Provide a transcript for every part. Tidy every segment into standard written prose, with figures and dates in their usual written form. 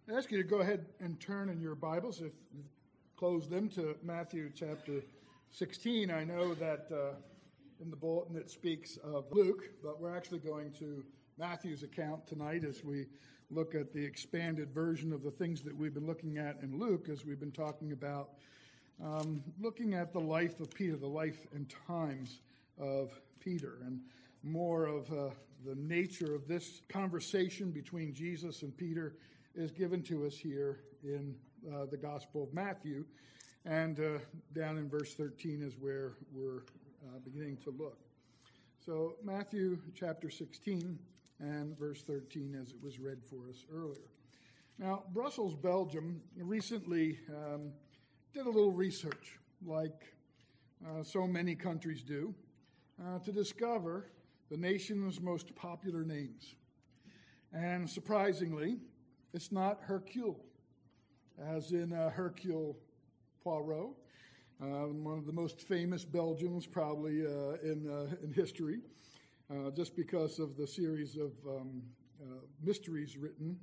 I ask you to go ahead and turn in your Bibles, if you've closed them, to Matthew chapter 16. I know that in the bulletin it speaks of Luke, but we're actually going to Matthew's account tonight as we look at the expanded version of the things that we've been looking at in Luke, as we've been talking about looking at the life of Peter, the life and times of Peter, and more of the nature of this conversation between Jesus and Peter is given to us here in the Gospel of Matthew, and down in verse 13 is where we're beginning to look. So Matthew chapter 16 and verse 13 as it was read for us earlier. Now, Brussels, Belgium recently did a little research, like so many countries do, to discover the nation's most popular names. And surprisingly, it's not Hercule, as in Hercule Poirot, one of the most famous Belgians probably in history, just because of the series of mysteries written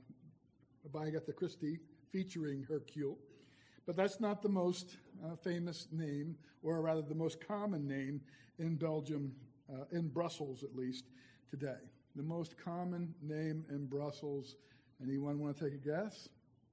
by Agatha Christie featuring Hercule. But that's not the most famous name, or rather the most common name in Belgium, in Brussels at least, today. The most common name in Brussels. Anyone want to take a guess?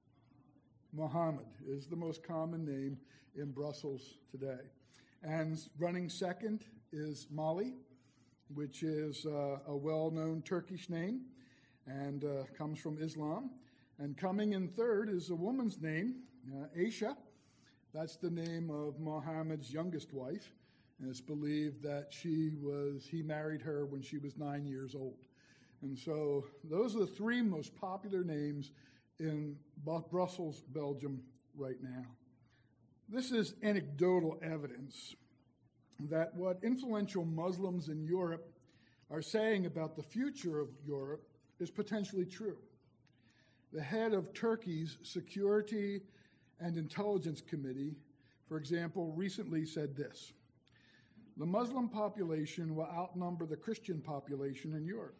Mohammed is the most common name in Brussels today. And running second is Mali, which is a well-known Turkish name and comes from Islam. And coming in third is a woman's name, Aisha. That's the name of Muhammad's youngest wife. And it's believed that he married her when she was 9 years old. And so those are the three most popular names in Brussels, Belgium right now. This is anecdotal evidence that what influential Muslims in Europe are saying about the future of Europe is potentially true. The head of Turkey's Security and Intelligence Committee, for example, recently said this: the Muslim population will outnumber the Christian population in Europe.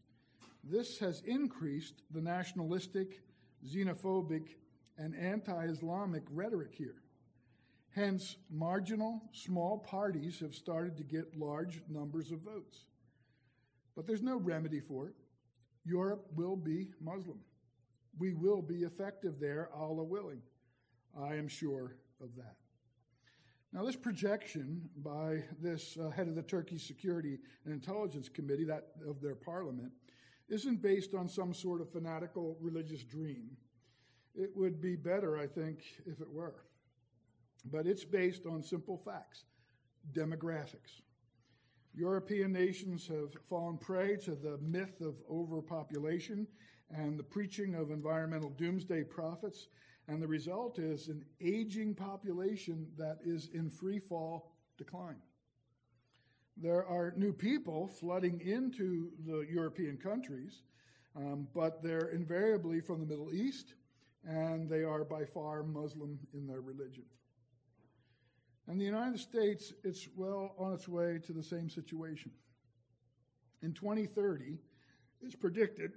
This has increased the nationalistic, xenophobic, and anti-Islamic rhetoric here. Hence, marginal, small parties have started to get large numbers of votes. But there's no remedy for it. Europe will be Muslim. We will be effective there, Allah willing. I am sure of that. Now, this projection by this head of the Turkey Security and Intelligence Committee, that of their parliament, isn't based on some sort of fanatical religious dream. It would be better, I think, if it were. But it's based on simple facts, demographics. European nations have fallen prey to the myth of overpopulation and the preaching of environmental doomsday prophets, and the result is an aging population that is in free fall decline. There are new people flooding into the European countries, but they're invariably from the Middle East, and they are by far Muslim in their religion. And the United States, it's well on its way to the same situation. In 2030, it's predicted,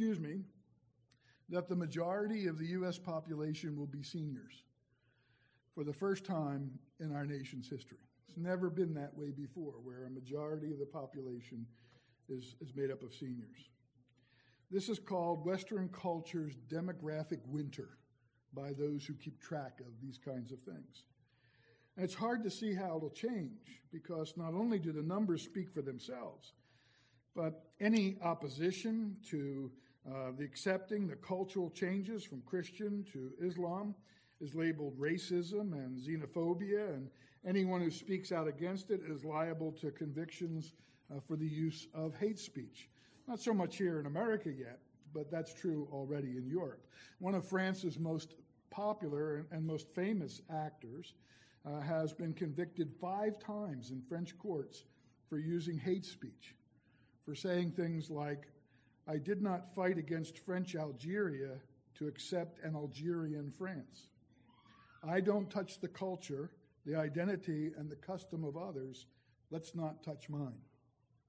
that the majority of the U.S. population will be seniors for the first time in our nation's history. It's never been that way before, where a majority of the population is made up of seniors. This is called Western culture's demographic winter by those who keep track of these kinds of things. And it's hard to see how it'll change, because not only do the numbers speak for themselves, but any opposition to the accepting the cultural changes from Christian to Islam is labeled racism and xenophobia, and anyone who speaks out against it is liable to convictions for the use of hate speech. Not so much here in America yet, but that's true already in Europe. One of France's most popular and most famous actors has been convicted 5 times in French courts for using hate speech, for saying things like, "I did not fight against French Algeria to accept an Algerian France. I don't touch the culture, the identity, and the custom of others. Let's not touch mine."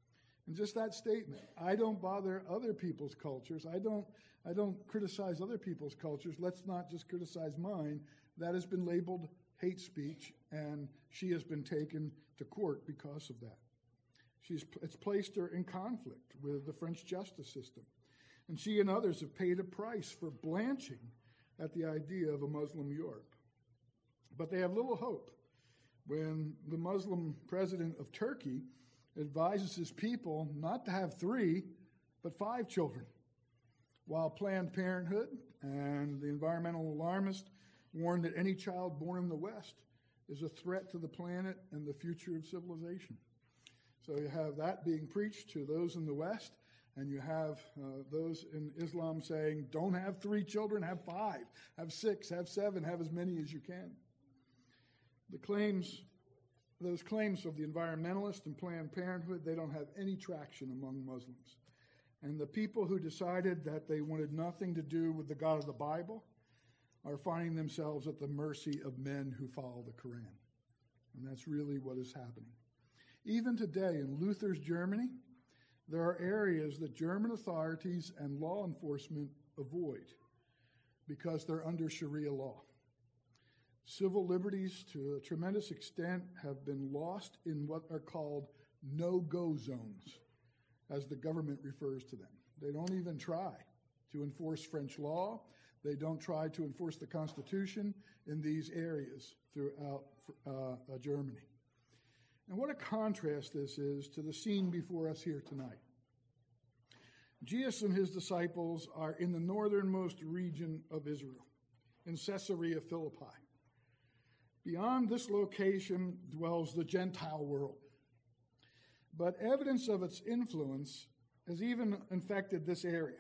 And just that statement, I don't bother other people's cultures. I don't criticize other people's cultures. Let's not just criticize mine. That has been labeled hate speech, and she has been taken to court because of that. It's placed her in conflict with the French justice system. And she and others have paid a price for blanching at the idea of a Muslim Europe. But they have little hope when the Muslim president of Turkey advises his people not to have 3, but 5 children, while Planned Parenthood and the environmental alarmists warn that any child born in the West is a threat to the planet and the future of civilization. So you have that being preached to those in the West, and you have those in Islam saying, don't have 3 children, have 5, have 6, have 7, have as many as you can. Those claims of the environmentalists and Planned Parenthood, they don't have any traction among Muslims. And the people who decided that they wanted nothing to do with the God of the Bible are finding themselves at the mercy of men who follow the Quran. And that's really what is happening. Even today in Luther's Germany, there are areas that German authorities and law enforcement avoid because they're under Sharia law. Civil liberties, to a tremendous extent, have been lost in what are called no-go zones, as the government refers to them. They don't even try to enforce French law. They don't try to enforce the Constitution in these areas throughout Germany. And what a contrast this is to the scene before us here tonight. Jesus and his disciples are in the northernmost region of Israel, in Caesarea Philippi. Beyond this location dwells the Gentile world. But evidence of its influence has even infected this area.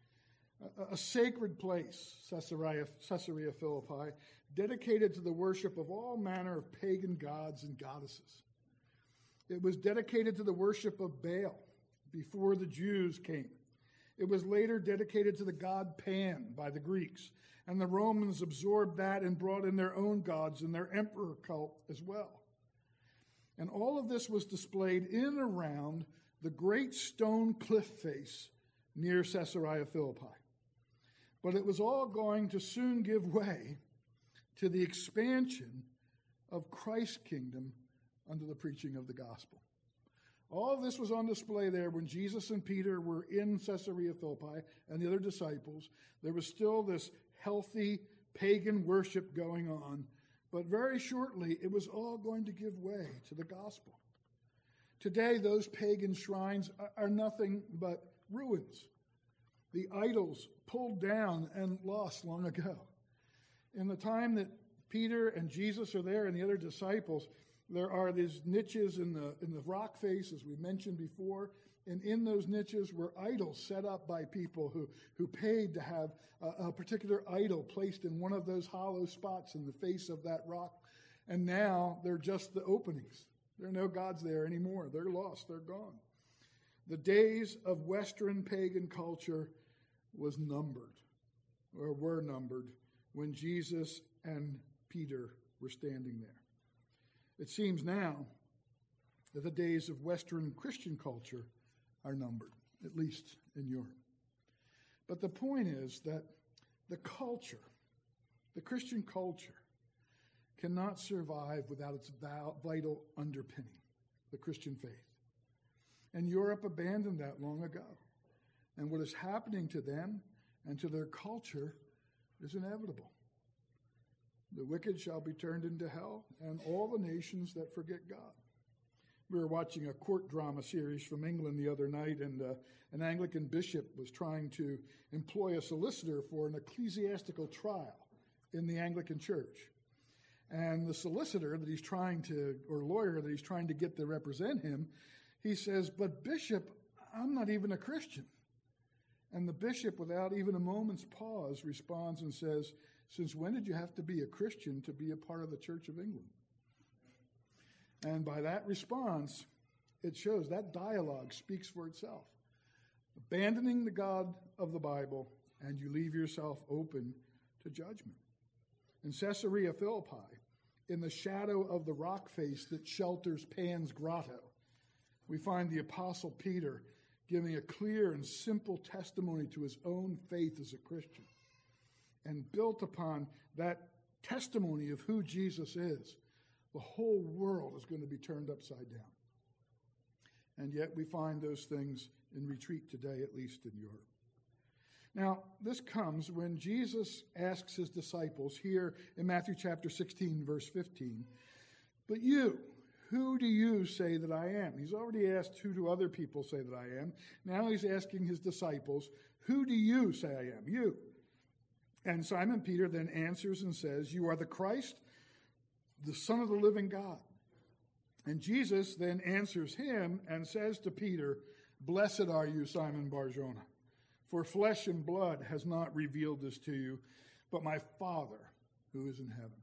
A sacred place, Caesarea Philippi, dedicated to the worship of all manner of pagan gods and goddesses. It was dedicated to the worship of Baal before the Jews came. It was later dedicated to the god Pan by the Greeks, and the Romans absorbed that and brought in their own gods and their emperor cult as well. And all of this was displayed in and around the great stone cliff face near Caesarea Philippi. But it was all going to soon give way to the expansion of Christ's kingdom under the preaching of the gospel. All of this was on display there when Jesus and Peter were in Caesarea Philippi and the other disciples. There was still this healthy pagan worship going on, but very shortly it was all going to give way to the gospel. Today, those pagan shrines are nothing but ruins. The idols pulled down and lost long ago. In the time that Peter and Jesus are there and the other disciples, there are these niches in the rock face, as we mentioned before, and in those niches were idols set up by people who paid to have a particular idol placed in one of those hollow spots in the face of that rock. And now they're just the openings. There are no gods there anymore. They're lost. They're gone. The days of Western pagan culture were numbered when Jesus and Peter were standing there. It seems now that the days of Western Christian culture are numbered, at least in Europe. But the point is that the culture, the Christian culture, cannot survive without its vital underpinning, the Christian faith. And Europe abandoned that long ago. And what is happening to them and to their culture is inevitable. The wicked shall be turned into hell, and all the nations that forget God. We were watching a court drama series from England the other night, and an Anglican bishop was trying to employ a solicitor for an ecclesiastical trial in the Anglican church. And the solicitor that he's trying to, or lawyer that he's trying to get to represent him, he says, "But Bishop, I'm not even a Christian." And the bishop, without even a moment's pause, responds and says, "Since when did you have to be a Christian to be a part of the Church of England?" And by that response, it shows that dialogue speaks for itself. Abandoning the God of the Bible, and you leave yourself open to judgment. In Caesarea Philippi, in the shadow of the rock face that shelters Pan's grotto, we find the Apostle Peter giving a clear and simple testimony to his own faith as a Christian. And built upon that testimony of who Jesus is, the whole world is going to be turned upside down. And yet we find those things in retreat today, at least in Europe. Now, this comes when Jesus asks his disciples here in Matthew chapter 16, verse 15, "But you, who do you say that I am?" He's already asked, who do other people say that I am? Now he's asking his disciples, who do you say I am? You. And Simon Peter then answers and says, "You are the Christ, the Son of the living God." And Jesus then answers him and says to Peter, "Blessed are you, Simon Bar-Jonah, for flesh and blood has not revealed this to you, but my Father who is in heaven."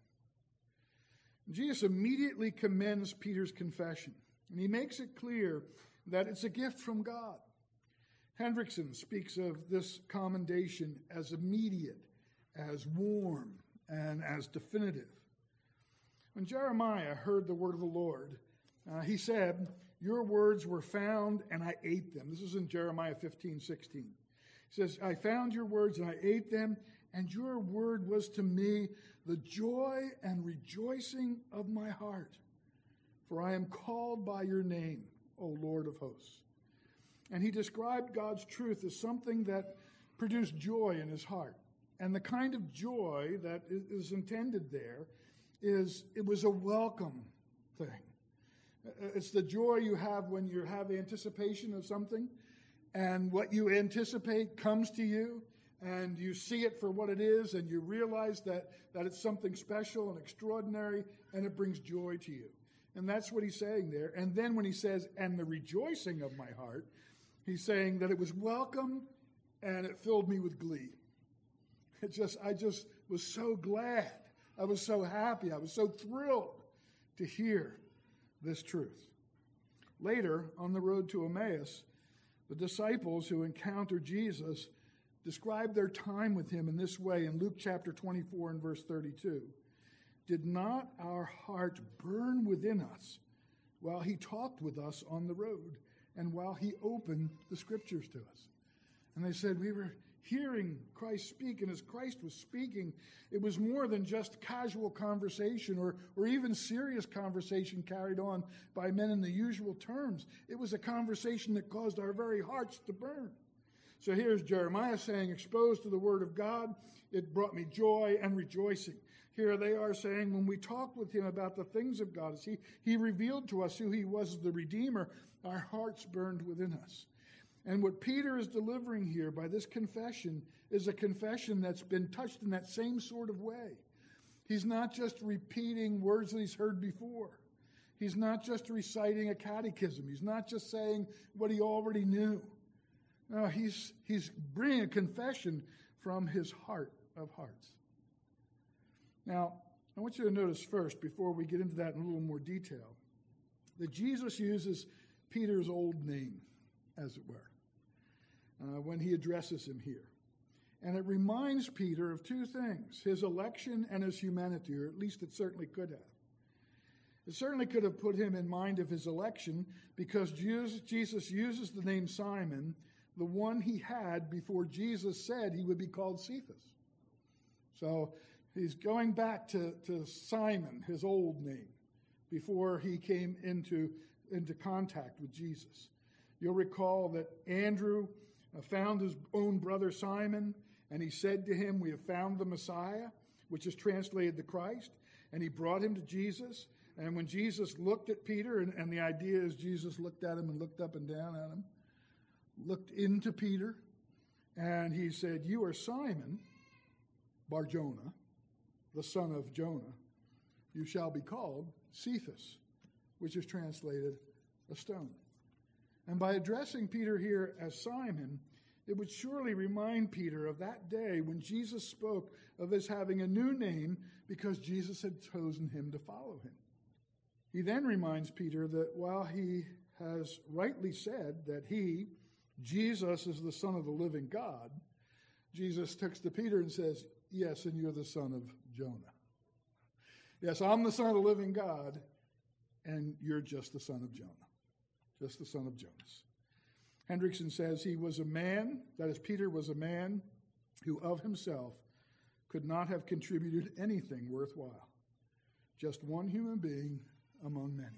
Jesus immediately commends Peter's confession, and he makes it clear that it's a gift from God. Hendrickson speaks of this commendation as immediate, as warm, and as definitive. When Jeremiah heard the word of the Lord, he said, "Your words were found and I ate them." This is in Jeremiah 15:16. He says, "I found your words and I ate them, and your word was to me the joy and rejoicing of my heart. For I am called by your name, O Lord of hosts." And he described God's truth as something that produced joy in his heart. And the kind of joy that is intended there is, it was a welcome thing. It's the joy you have when you have anticipation of something, and what you anticipate comes to you, and you see it for what it is, and you realize that it's something special and extraordinary, and it brings joy to you. And that's what he's saying there. And then when he says, "and the rejoicing of my heart," he's saying that it was welcome, and it filled me with glee. I just was so glad. I was so happy. I was so thrilled to hear this truth. Later, on the road to Emmaus, the disciples who encountered Jesus described their time with him in this way in Luke chapter 24 and verse 32. "Did not our heart burn within us while he talked with us on the road and while he opened the scriptures to us?" And they said, "We were hearing Christ speak, and as Christ was speaking, it was more than just casual conversation or even serious conversation carried on by men in the usual terms. It was a conversation that caused our very hearts to burn." So here's Jeremiah saying, exposed to the word of God, it brought me joy and rejoicing. Here they are saying, when we talked with him about the things of God, as he revealed to us who he was as the Redeemer, our hearts burned within us. And what Peter is delivering here by this confession is a confession that's been touched in that same sort of way. He's not just repeating words that he's heard before. He's not just reciting a catechism. He's not just saying what he already knew. No, he's bringing a confession from his heart of hearts. Now, I want you to notice first, before we get into that in a little more detail, that Jesus uses Peter's old name, as it were, when he addresses him here. And it reminds Peter of two things, his election and his humanity, or at least it certainly could have. It certainly could have put him in mind of his election because Jesus uses the name Simon, the one he had before Jesus said he would be called Cephas. So he's going back to Simon, his old name, before he came into contact with Jesus. You'll recall that Andrew found his own brother Simon, and he said to him, "We have found the Messiah," which is translated the Christ, and he brought him to Jesus. And when Jesus looked at Peter, and the idea is Jesus looked at him and looked up and down at him, looked into Peter, and he said, "You are Simon Bar-Jonah, the son of Jonah. You shall be called Cephas," which is translated a stone. And by addressing Peter here as Simon, it would surely remind Peter of that day when Jesus spoke of his having a new name because Jesus had chosen him to follow him. He then reminds Peter that while he has rightly said that he, Jesus, is the Son of the living God, Jesus looks to Peter and says, "Yes, and you're the son of Jonah. Yes, I'm the Son of the living God, and you're just the son of Jonah." just the son of Jonas. Hendrickson says he was a man, that is, Peter was a man who of himself could not have contributed anything worthwhile. Just one human being among many.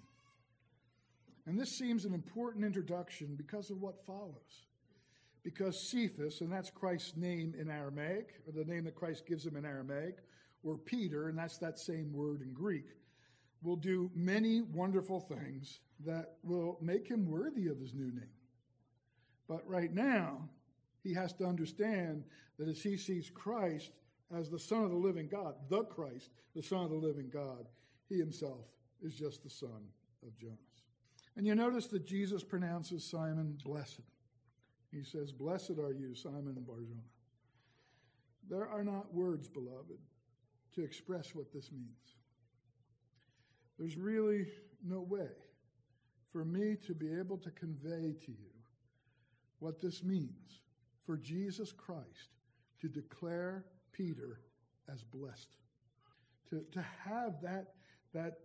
And this seems an important introduction because of what follows. Because Cephas, and that's Christ's name in Aramaic, or the name that Christ gives him in Aramaic, or Peter, and that's that same word in Greek, will do many wonderful things that will make him worthy of his new name. But right now, he has to understand that as he sees Christ as the Son of the living God, the Christ, the Son of the living God, he himself is just the son of Jonas. And you notice that Jesus pronounces Simon blessed. He says, "Blessed are you, Simon Bar-Jonah." There are not words, beloved, to express what this means. There's really no way for me to be able to convey to you what this means for Jesus Christ to declare Peter as blessed. To have that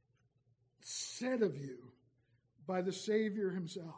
said of you by the Savior himself.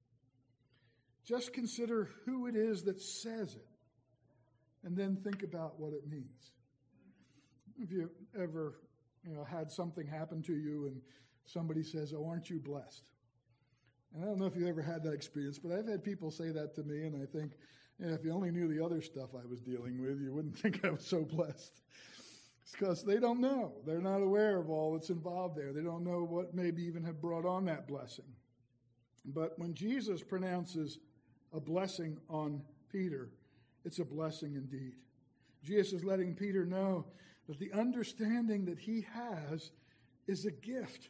Just consider who it is that says it, and then think about what it means. If you ever had something happen to you and somebody says, "Oh, aren't you blessed?" And I don't know if you ever had that experience, but I've had people say that to me, and I think, if you only knew the other stuff I was dealing with, you wouldn't think I was so blessed. It's because they don't know. They're not aware of all that's involved there. They don't know what maybe even have brought on that blessing. But when Jesus pronounces a blessing on Peter, it's a blessing indeed. Jesus is letting Peter know that the understanding that he has is a gift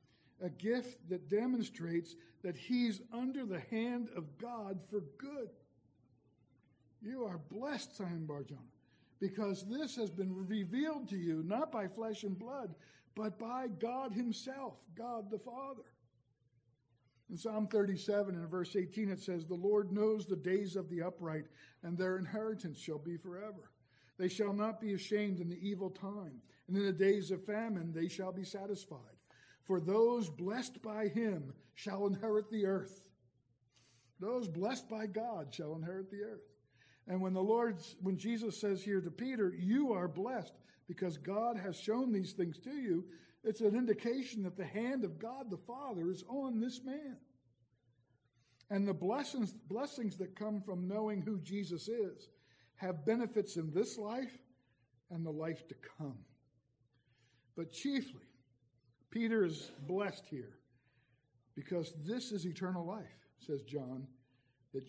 that demonstrates that he's under the hand of God for good. You are blessed, Simon Bar-Jonah, because this has been revealed to you, not by flesh and blood, but by God himself, God the Father. In Psalm 37 and verse 18 it says, "The Lord knows the days of the upright, and their inheritance shall be forever. They shall not be ashamed in the evil time, and in the days of famine they shall be satisfied. For those blessed by him shall inherit the earth." Those blessed by God shall inherit the earth. And when Jesus says here to Peter, "You are blessed because God has shown these things to you," it's an indication that the hand of God the Father is on this man. And the blessings that come from knowing who Jesus is have benefits in this life and the life to come. But chiefly, Peter is blessed here because this is eternal life, says John, that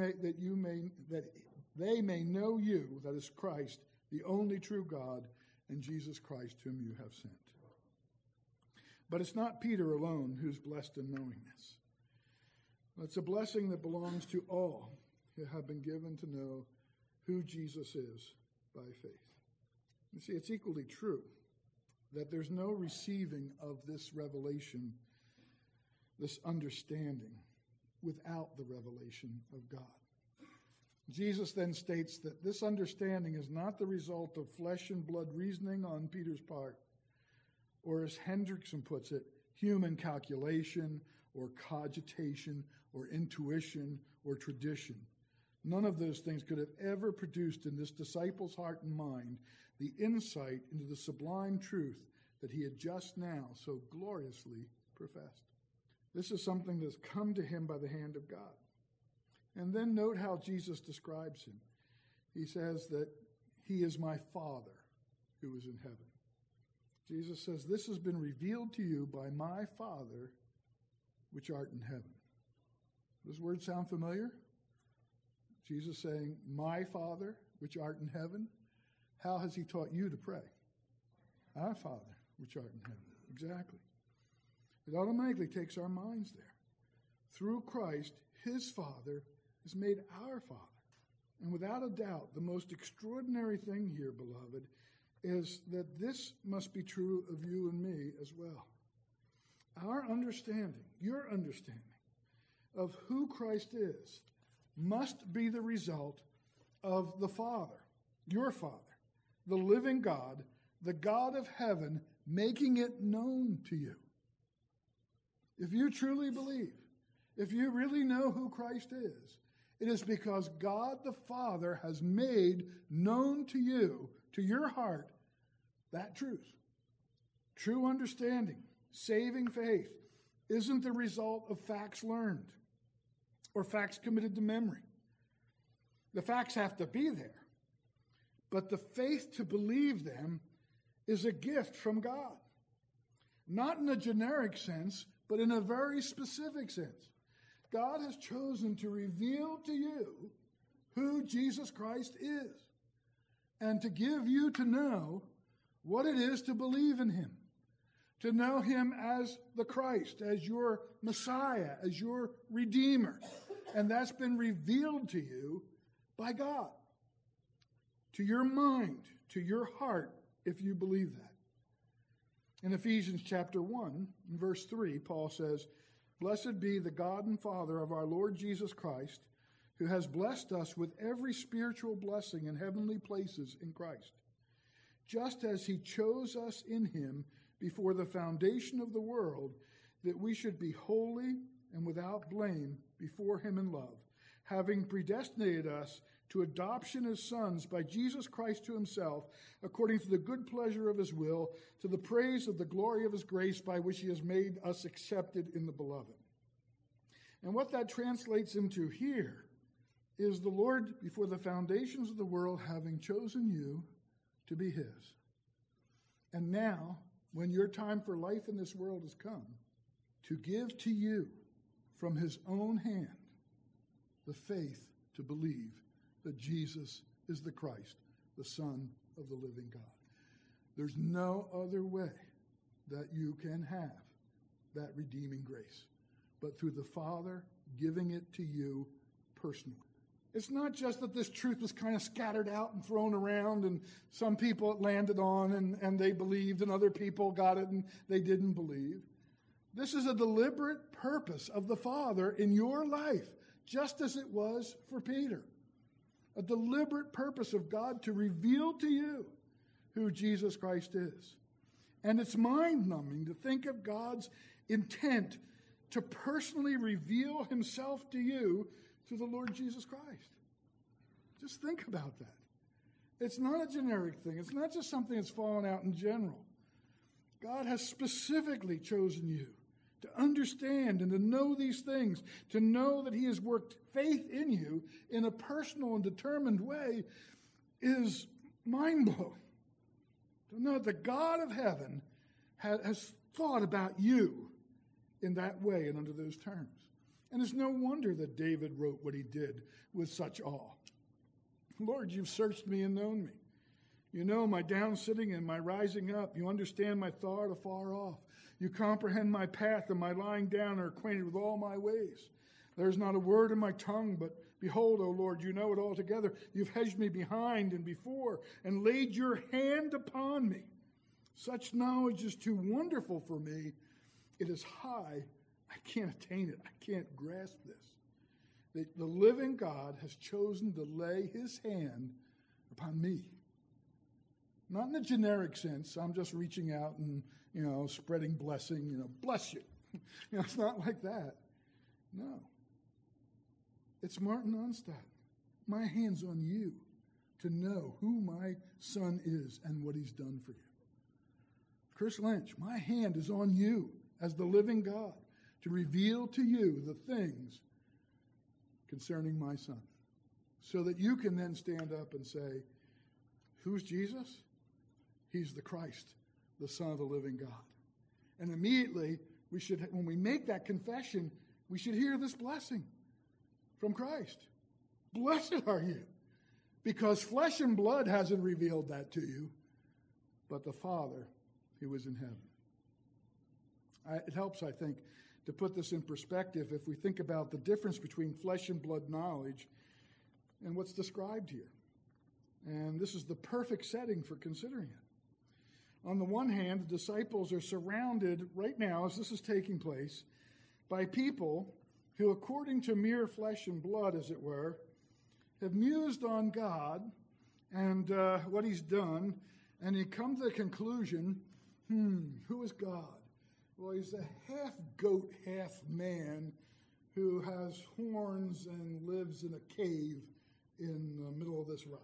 they may know you, that is Christ, the only true God, and Jesus Christ whom you have sent. But it's not Peter alone who's blessed in knowing this. It's a blessing that belongs to all who have been given to know who Jesus is by faith. You see, it's equally true that there's no receiving of this revelation, this understanding, without the revelation of God. Jesus then states that this understanding is not the result of flesh and blood reasoning on Peter's part, or as Hendrickson puts it, human calculation or cogitation or intuition or tradition. None of those things could have ever produced in this disciple's heart and mind the insight into the sublime truth that he had just now so gloriously professed. This is something that's come to him by the hand of God. And then note how Jesus describes him. He says that he is my Father who is in heaven. Jesus says, "This has been revealed to you by my Father which art in heaven." Does this word sound familiar? Jesus saying, "My Father which art in heaven." How has he taught you to pray? "Our Father which art in heaven." Exactly. It automatically takes our minds there. Through Christ, his Father is made our Father. And without a doubt, the most extraordinary thing here, beloved, is that this must be true of you and me as well. Our understanding, your understanding of who Christ is, must be the result of the Father, your Father, the living God, the God of heaven, making it known to you. If you truly believe if you really know who Christ is, it is because God the Father has made known to you, to your heart, that truth. True understanding, saving faith, isn't the result of facts learned or facts committed to memory. The facts have to be there, but the faith to believe them is a gift from God. Not in a generic sense, but in a very specific sense. God has chosen to reveal to you who Jesus Christ is and to give you to know what it is to believe in him, to know him as the Christ, as your Messiah, as your Redeemer. And that's been revealed to you by God, to your mind, to your heart, if you believe that. In Ephesians chapter 1, in verse 3, Paul says, "Blessed be the God and Father of our Lord Jesus Christ, who has blessed us with every spiritual blessing in heavenly places in Christ, just as he chose us in him before the foundation of the world, that we should be holy and without blame before him in love, having predestinated us to adoption as sons by Jesus Christ to himself, according to the good pleasure of his will, to the praise of the glory of his grace, by which he has made us accepted in the beloved." And what that translates into here is the Lord, before the foundations of the world, having chosen you to be his. And now, when your time for life in this world has come, to give to you from his own hand the faith to believe that Jesus is the Christ, the Son of the living God. There's no other way that you can have that redeeming grace but through the Father giving it to you personally. It's not just that this truth was kind of scattered out and thrown around and some people it landed on and they believed and other people got it and they didn't believe. This is a deliberate purpose of the Father in your life, just as it was for Peter. A deliberate purpose of God to reveal to you who Jesus Christ is. And it's mind-numbing to think of God's intent to personally reveal himself to you through the Lord Jesus Christ. Just think about that. It's not a generic thing. It's not just something that's fallen out in general. God has specifically chosen you to understand and to know these things, to know that he has worked faith in you in a personal and determined way is mind-blowing. To know that the God of heaven has thought about you in that way and under those terms. And it's no wonder that David wrote what he did with such awe. "Lord, you've searched me and known me. You know my down sitting and my rising up. You understand my thought afar off. You comprehend my path and my lying down are acquainted with all my ways. There's not a word in my tongue, but behold, O Lord, you know it altogether. You've hedged me behind and before and laid your hand upon me. Such knowledge is too wonderful for me. It is high. I can't attain it. I can't grasp this. The living God has chosen to lay his hand upon me. Not in a generic sense. I'm just reaching out and, spreading blessing, bless you. It's not like that. No. It's Martin Onstadt. My hand's on you to know who my son is and what he's done for you. Chris Lynch, my hand is on you as the living God to reveal to you the things concerning my son, so that you can then stand up and say, who's Jesus? He's the Christ, the Son of the living God. And immediately, when we make that confession, we should hear this blessing from Christ. Blessed are you, because flesh and blood hasn't revealed that to you, but the Father who is in heaven. It helps, I think, to put this in perspective if we think about the difference between flesh and blood knowledge and what's described here. And this is the perfect setting for considering it. On the one hand, the disciples are surrounded right now, as this is taking place, by people who, according to mere flesh and blood, as it were, have mused on God and what he's done, and they come to the conclusion, who is God? Well, he's a half-goat, half-man who has horns and lives in a cave in the middle of this rock.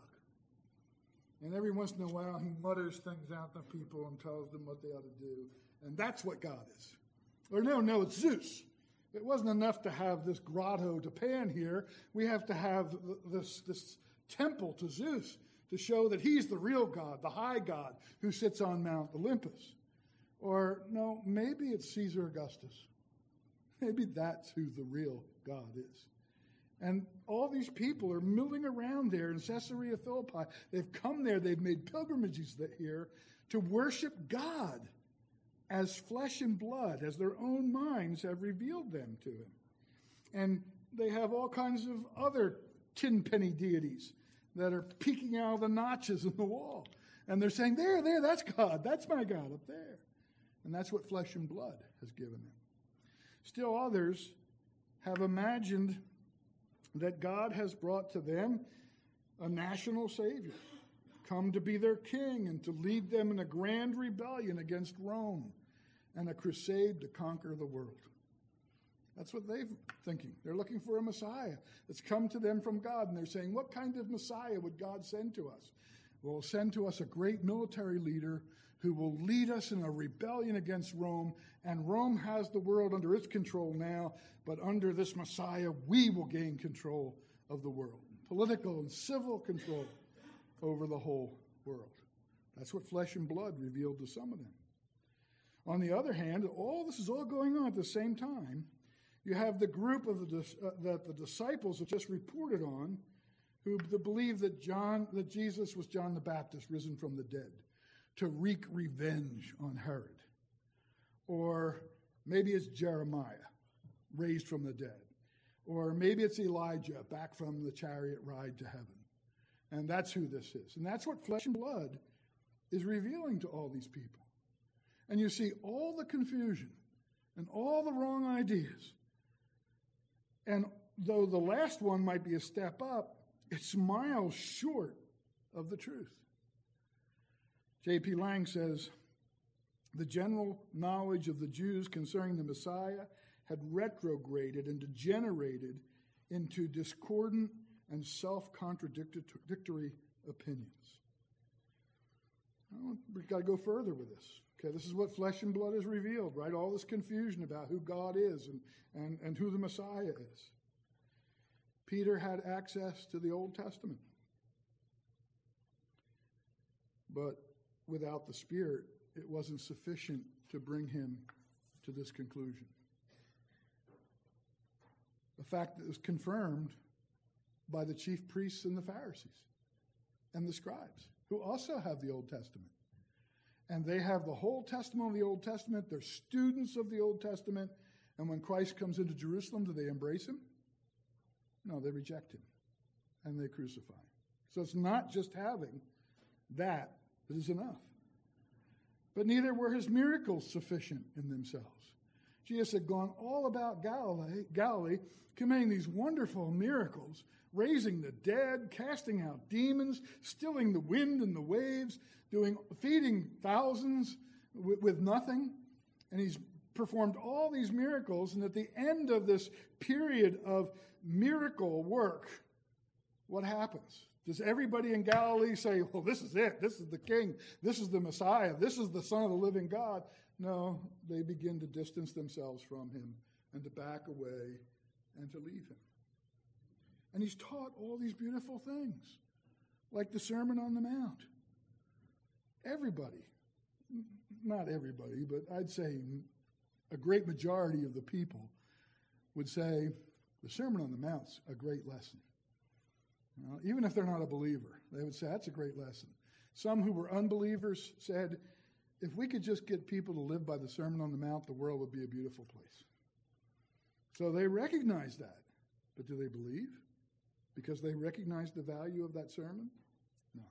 And every once in a while, he mutters things out to people and tells them what they ought to do. And that's what God is. Or no, it's Zeus. It wasn't enough to have this grotto to Pan here. We have to have this temple to Zeus to show that he's the real God, the high God who sits on Mount Olympus. Or no, maybe it's Caesar Augustus. Maybe that's who the real God is. And all these people are milling around there in Caesarea Philippi. They've come there, they've made pilgrimages here to worship God as flesh and blood, as their own minds have revealed them to him. And they have all kinds of other tin-penny deities that are peeking out of the notches in the wall. And they're saying, there, that's God. That's my God up there. And that's what flesh and blood has given them. Still others have imagined that God has brought to them a national Savior, come to be their king and to lead them in a grand rebellion against Rome and a crusade to conquer the world. That's what they're thinking. They're looking for a Messiah that's come to them from God, and they're saying, what kind of Messiah would God send to us? Well, he'll send to us a great military leader who will lead us in a rebellion against Rome, and Rome has the world under its control now, but under this Messiah, we will gain control of the world, political and civil control over the whole world. That's what flesh and blood revealed to some of them. On the other hand, all this is all going on at the same time. You have the group of that the disciples have just reported on, who believe that Jesus was John the Baptist risen from the dead to wreak revenge on Herod. Or maybe it's Jeremiah raised from the dead. Or maybe it's Elijah back from the chariot ride to heaven. And that's who this is. And that's what flesh and blood is revealing to all these people. And you see all the confusion and all the wrong ideas. And though the last one might be a step up, it's miles short of the truth. J.P. Lang says, the general knowledge of the Jews concerning the Messiah had retrograded and degenerated into discordant and self-contradictory opinions. We've got to go further with this. Okay, this is what flesh and blood has revealed, right? All this confusion about who God is and who the Messiah is. Peter had access to the Old Testament. But without the Spirit, it wasn't sufficient to bring him to this conclusion. A fact that was confirmed by the chief priests and the Pharisees and the scribes, who also have the Old Testament. And they have the whole testament of the Old Testament. They're students of the Old Testament. And when Christ comes into Jerusalem, do they embrace him? No, they reject him. And they crucify him. So it's not just having that is enough. But neither were his miracles sufficient in themselves. Jesus had gone all about Galilee, committing these wonderful miracles, raising the dead, casting out demons, stilling the wind and the waves, feeding thousands with nothing. And he's performed all these miracles. And at the end of this period of miracle work, what happens? Does everybody in Galilee say, well, this is it. This is the king. This is the Messiah. This is the Son of the living God? No, they begin to distance themselves from him and to back away and to leave him. And he's taught all these beautiful things, like the Sermon on the Mount. Everybody, not everybody, but I'd say a great majority of the people would say the Sermon on the Mount's a great lesson. Even if they're not a believer, they would say that's a great lesson. Some who were unbelievers said, if we could just get people to live by the Sermon on the Mount, the world would be a beautiful place. So they recognize that. But do they believe? Because they recognize the value of that sermon? No.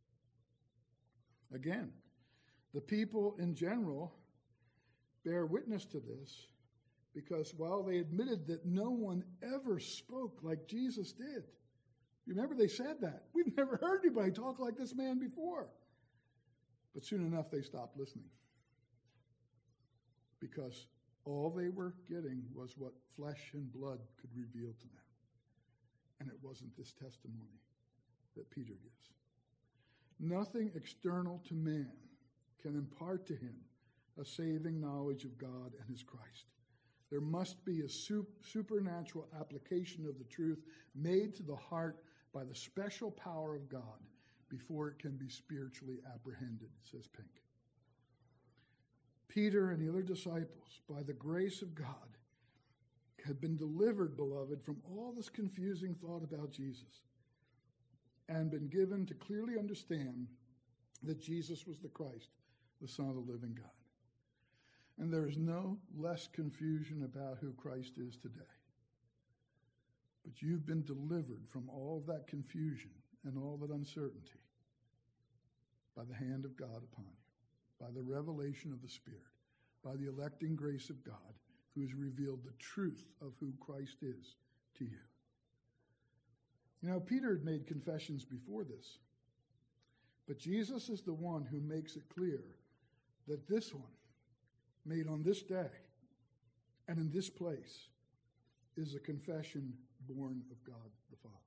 Again, the people in general bear witness to this because while they admitted that no one ever spoke like Jesus did, remember they said that. We've never heard anybody talk like this man before. But soon enough they stopped listening. Because All they were getting was what flesh and blood could reveal to them. And it wasn't this testimony that Peter gives. Nothing external to man can impart to him a saving knowledge of God and his Christ. There must be a supernatural application of the truth made to the heart by the special power of God before it can be spiritually apprehended, says Pink. Peter and the other disciples, by the grace of God, had been delivered, beloved, from all this confusing thought about Jesus and been given to clearly understand that Jesus was the Christ, the Son of the living God. And there is no less confusion about who Christ is today. But you've been delivered from all that confusion and all that uncertainty by the hand of God upon you, by the revelation of the Spirit, by the electing grace of God, who has revealed the truth of who Christ is to you. You know, Peter had made confessions before this, but Jesus is the one who makes it clear that this one, made on this day and in this place, is a confession born of God the Father.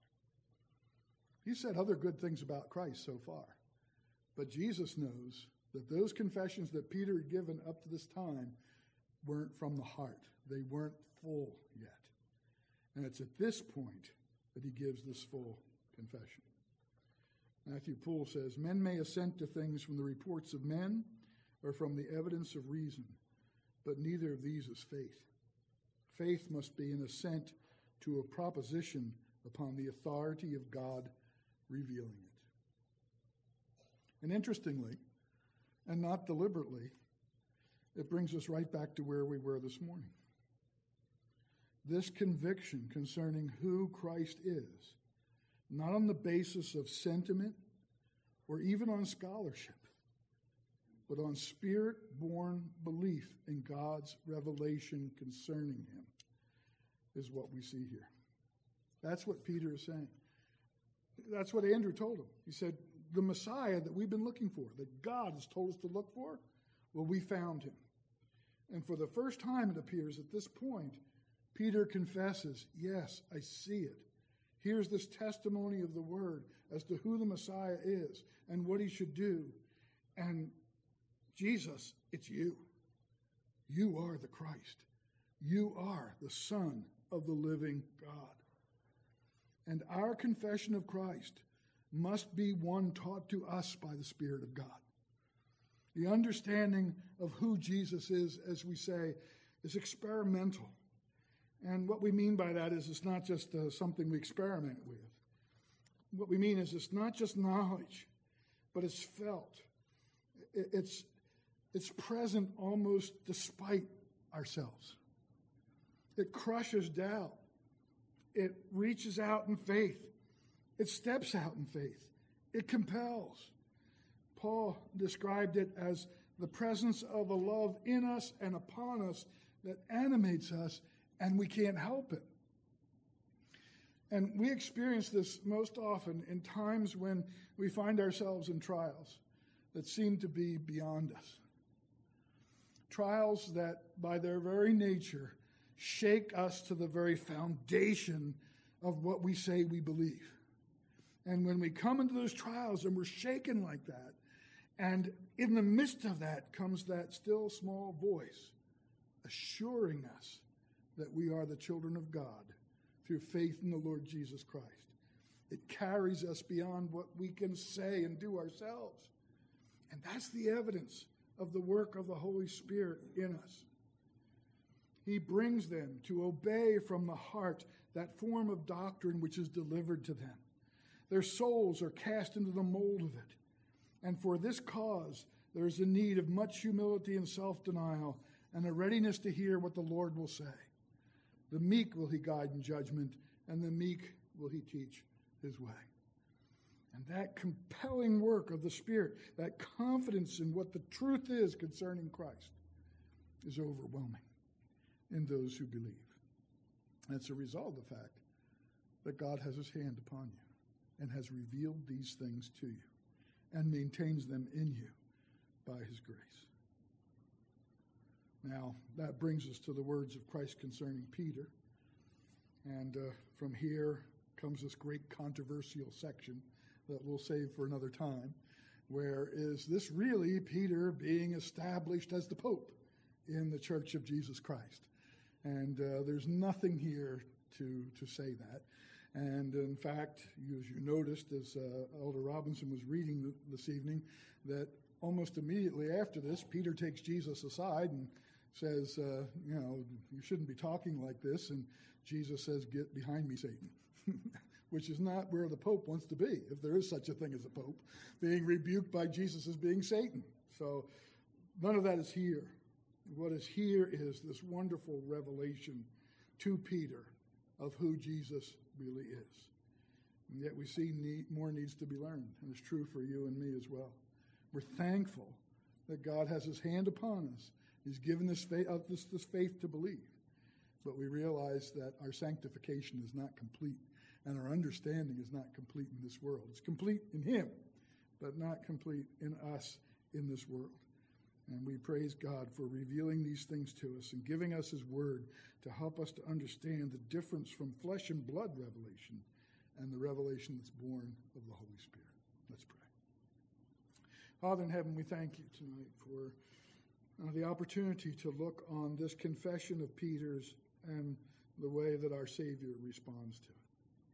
He said other good things about Christ so far, but Jesus knows that those confessions that Peter had given up to this time weren't from the heart. They weren't full yet. And it's at this point that he gives this full confession. Matthew Poole says, men may assent to things from the reports of men or from the evidence of reason, but neither of these is faith. Faith must be an assent to a proposition upon the authority of God revealing it. And interestingly, and not deliberately, it brings us right back to where we were this morning. This conviction concerning who Christ is, not on the basis of sentiment or even on scholarship, but on Spirit-born belief in God's revelation concerning him, is what we see here. That's what Peter is saying. That's what Andrew told him. He said, the Messiah that we've been looking for, that God has told us to look for, well, we found him. And for the first time, it appears at this point, Peter confesses, yes, I see it. Here's this testimony of the word as to who the Messiah is and what he should do. And Jesus, it's you. You are the Christ. You are the Son of the living God. And our confession of Christ must be one taught to us by the Spirit of God. The understanding of who Jesus is, as we say, is experimental. And what we mean by that is it's not just something we experiment with. What we mean is it's not just knowledge, but it's felt. It's present almost despite ourselves. It crushes doubt. It reaches out in faith. It steps out in faith. It compels. Paul described it as the presence of a love in us and upon us that animates us, and we can't help it. And we experience this most often in times when we find ourselves in trials that seem to be beyond us. Trials that, by their very nature, shake us to the very foundation of what we say we believe. And when we come into those trials and we're shaken like that, and in the midst of that comes that still small voice assuring us that we are the children of God through faith in the Lord Jesus Christ. It carries us beyond what we can say and do ourselves. And that's the evidence of the work of the Holy Spirit in us. He brings them to obey from the heart that form of doctrine which is delivered to them. Their souls are cast into the mold of it. And for this cause, there is a need of much humility and self-denial and a readiness to hear what the Lord will say. The meek will he guide in judgment, and the meek will he teach his way. And that compelling work of the Spirit, that confidence in what the truth is concerning Christ, is overwhelming in those who believe. And it's a result of the fact that God has his hand upon you and has revealed these things to you and maintains them in you by his grace. Now, that brings us to the words of Christ concerning Peter. And from here comes this great controversial section that we'll save for another time, where is this really Peter being established as the Pope in the Church of Jesus Christ? And there's nothing here to say that. And in fact, as you noticed, as Elder Robinson was reading this evening, that almost immediately after this, Peter takes Jesus aside and says, you shouldn't be talking like this. And Jesus says, "Get behind me, Satan," which is not where the Pope wants to be, if there is such a thing as a Pope, being rebuked by Jesus as being Satan. So none of that is here. What is here is this wonderful revelation to Peter of who Jesus really is. And yet we see more needs to be learned, and it's true for you and me as well. We're thankful that God has his hand upon us. He's given us this faith to believe. But we realize that our sanctification is not complete, and our understanding is not complete in this world. It's complete in him, but not complete in us in this world. And we praise God for revealing these things to us and giving us his word to help us to understand the difference from flesh and blood revelation and the revelation that's born of the Holy Spirit. Let's pray. Father in heaven, we thank you tonight for the opportunity to look on this confession of Peter's and the way that our Savior responds to it.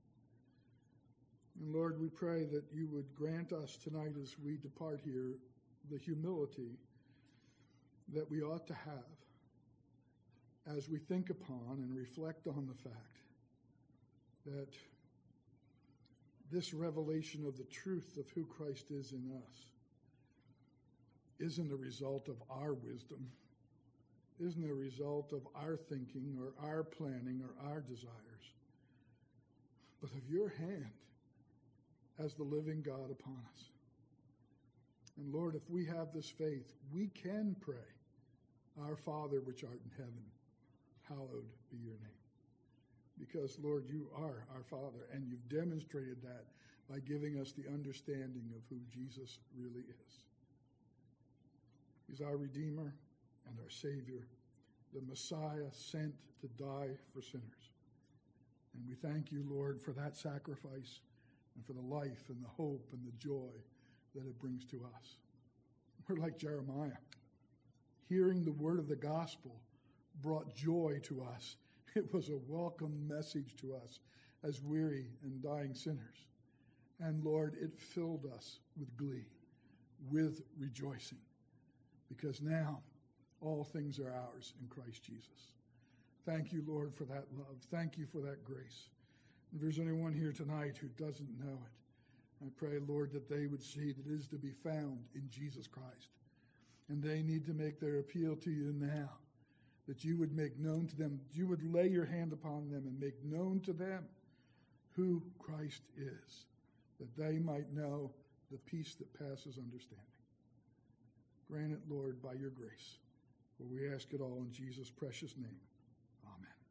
And Lord, we pray that you would grant us tonight as we depart here the humility that we ought to have as we think upon and reflect on the fact that this revelation of the truth of who Christ is in us isn't a result of our wisdom, isn't a result of our thinking or our planning or our desires, but of your hand as the living God upon us. And Lord, if we have this faith, we can pray, "Our Father which art in heaven, hallowed be your name." Because, Lord, you are our Father, and you've demonstrated that by giving us the understanding of who Jesus really is. He's our Redeemer and our Savior, the Messiah sent to die for sinners. And we thank you, Lord, for that sacrifice and for the life and the hope and the joy that it brings to us. We're like Jeremiah. Hearing the word of the gospel brought joy to us. It was a welcome message to us as weary and dying sinners. And Lord, it filled us with glee, with rejoicing, because now all things are ours in Christ Jesus. Thank you, Lord, for that love. Thank you for that grace. If there's anyone here tonight who doesn't know it, I pray, Lord, that they would see that it is to be found in Jesus Christ. And they need to make their appeal to you now, that you would make known to them, you would lay your hand upon them and make known to them who Christ is, that they might know the peace that passes understanding. Grant it, Lord, by your grace. For we ask it all in Jesus' precious name. Amen.